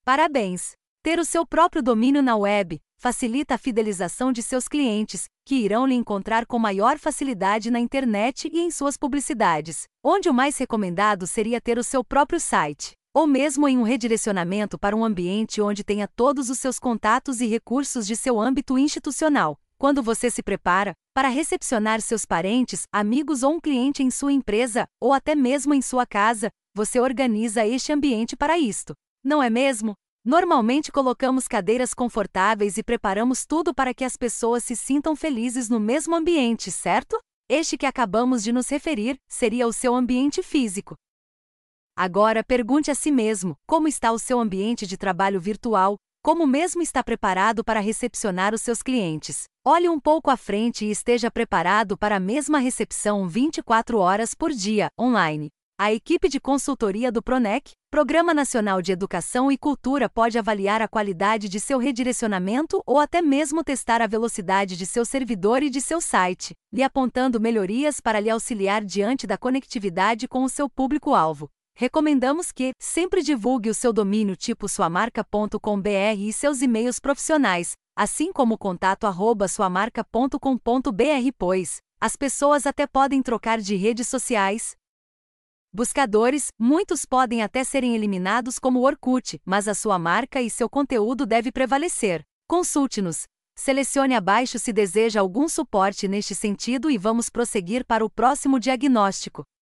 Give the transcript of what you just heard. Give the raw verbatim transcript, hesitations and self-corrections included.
Parabéns! Ter o seu próprio domínio na web facilita a fidelização de seus clientes, que irão lhe encontrar com maior facilidade na internet e em suas publicidades, onde o mais recomendado seria ter o seu próprio site, ou mesmo em um redirecionamento para um ambiente onde tenha todos os seus contatos e recursos de seu âmbito institucional. Quando você se prepara para recepcionar seus parentes, amigos ou um cliente em sua empresa, ou até mesmo em sua casa, você organiza este ambiente para isto. Não é mesmo? Normalmente colocamos cadeiras confortáveis e preparamos tudo para que as pessoas se sintam felizes no mesmo ambiente, certo? Este que acabamos de nos referir seria o seu ambiente físico. Agora pergunte a si mesmo, como está o seu ambiente de trabalho virtual? Como mesmo está preparado para recepcionar os seus clientes? Olhe um pouco à frente e esteja preparado para a mesma recepção vinte e quatro horas por dia, online. A equipe de consultoria do PRONEC, Programa Nacional de Educação e Cultura, pode avaliar a qualidade de seu redirecionamento ou até mesmo testar a velocidade de seu servidor e de seu site, lhe apontando melhorias para lhe auxiliar diante da conectividade com o seu público-alvo. Recomendamos que sempre divulgue o seu domínio tipo sua marca ponto com ponto br e seus e-mails profissionais, assim como o contato arroba sua marca ponto com ponto br, pois as pessoas até podem trocar de redes sociais. Buscadores, muitos podem até serem eliminados como o Orkut, mas a sua marca e seu conteúdo deve prevalecer. Consulte-nos. Selecione abaixo se deseja algum suporte neste sentido e vamos prosseguir para o próximo diagnóstico.